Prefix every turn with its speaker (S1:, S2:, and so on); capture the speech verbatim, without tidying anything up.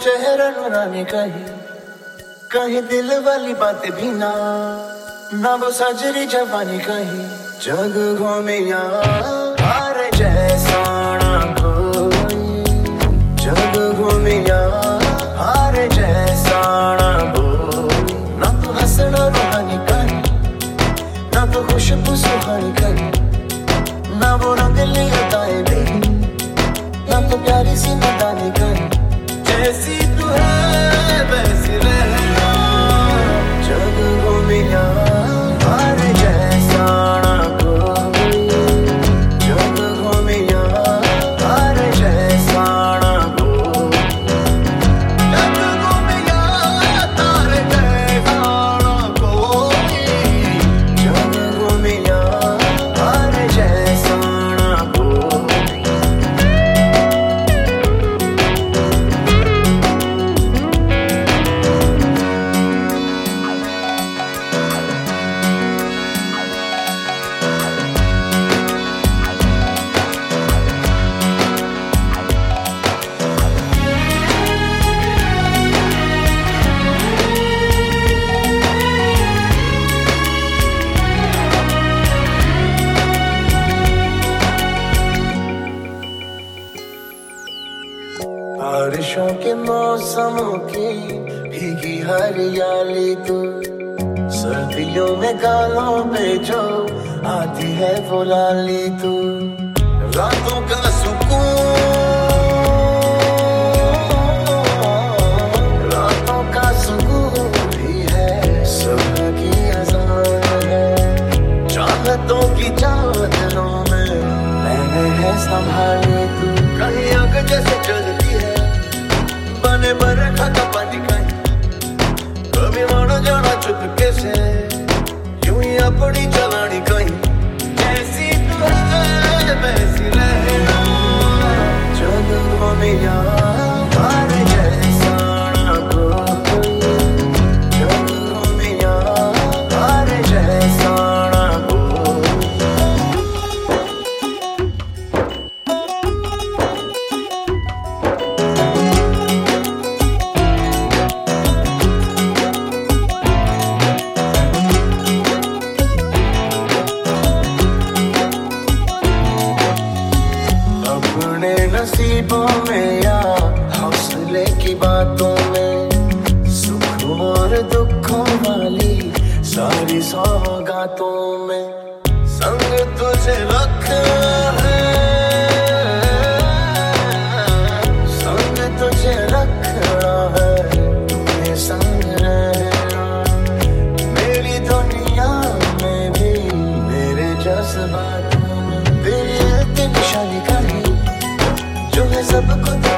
S1: चेहरा नूरानी कहीं कहीं दिल वाली बातें भी ना ना वो सजरी जवानी कहीं जग घूमिया हारे जैसा ना कोई जग घूमिया हारे जैसा ना कोई ना तो हंसना रूहानी कहीं ना तो खुशबू सुहानी कहीं ना वो रंगली अदाएं भी ना तो प्यारी सी नदानी कहीं जैसी तू है वैसी रहना जग घूमिया हारे जैसा ना कोई जग घूमिया हारे जैसा ना कोई जग घूमिया हारे जैसा ना कोई जग घूमिया हारे जैसा ना कोई बारिशों के मौसमों की भीगी हरियाली तू सर्दियों में गालों पे जो आती है वो लाली तू रातों का सुकून रातों का सुकून भी है सुबह की अज़ान है चाहतों की चादरों में मैंने है संभाली तू कहीं आग जैसे जलती है बने बरखा का पानी कहीं कभी मानो जाना चुपके से यूं ही अपनी चलानी कहीं जैसी तू है वैसी रहना जग घूमिया हारे जैसा ना कोई जग घूमिया हारे जैसा ना कोई अपने नसीबों में या हौसले की बातों में सुखों और दुखों वाली सारी सौगातों में संग तुझे रखना है संग तुझे रखना है तुम्हें संग रहना मेरी दुनिया में भी मेरे जज्बातों में तेरी की निशानी कहीं जो है सबको